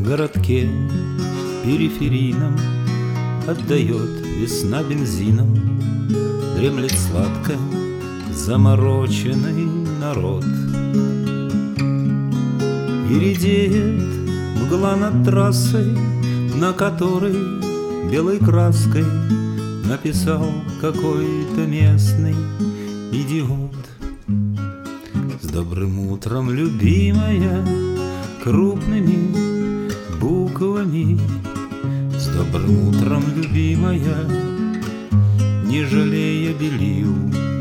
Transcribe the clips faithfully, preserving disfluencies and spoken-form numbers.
городке периферийном отдает весна бензином, дремлет сладко замороченный народ. И редеет мгла над трассой, на которой белой краской написал какой-то местный идиот. С добрым утром, любимая, крупными буквами. С добрым утром, любимая, не жалея белил.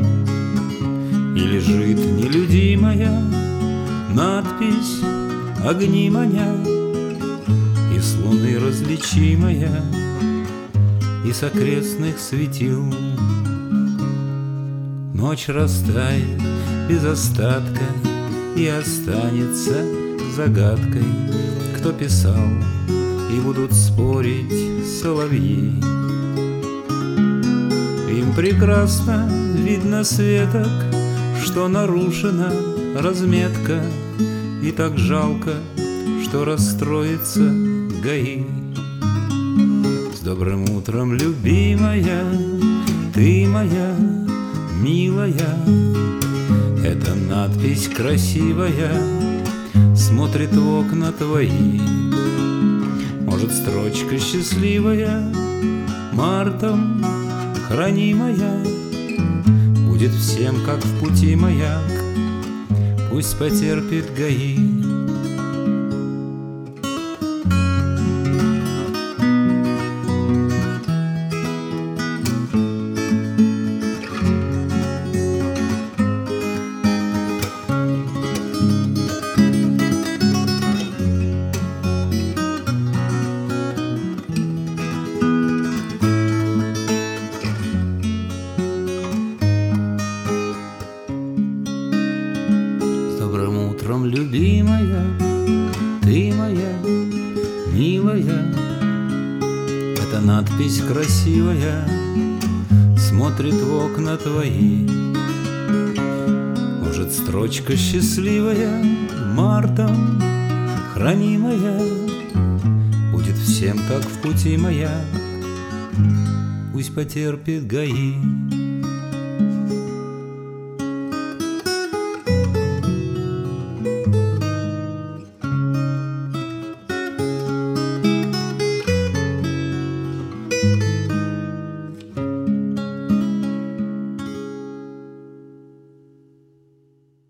И лежит нелюдимая надпись огни маня, и с луны различимая, и с окрестных светил. Ночь растает без остатка, и останется загадкой, кто писал, и будут спорить соловьи. Им прекрасно видно светок, что нарушена разметка, и так жалко, что расстроится ГАИ. С добрым утром, любимая, ты моя милая. Эта надпись красивая смотрит в окна твои. Может, строчка счастливая, мартом хранимая, будет всем, как в пути маяк, пусть потерпит ГАИ. Добрым утром, любимая, ты моя милая. Эта надпись красивая смотрит в окна твои. Может, строчка счастливая, мартом хранимая, будет всем, как в пути маяк, пусть потерпит ГАИ.